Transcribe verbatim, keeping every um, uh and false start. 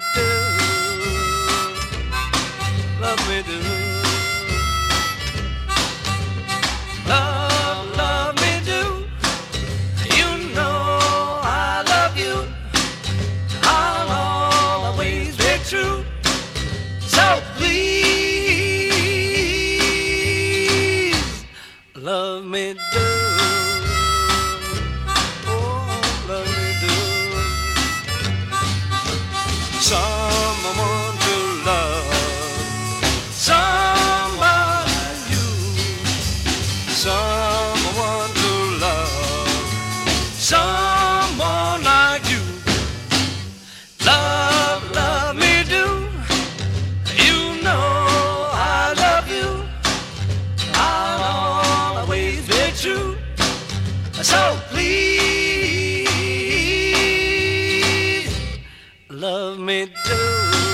do, love me do, love, love me do. You know I love you. I'll always be true. So please, love me do. Someone to love, someone like you, someone to love, someone like you. Love, love me do. You know I love you. I'll always be true. So please, love me do.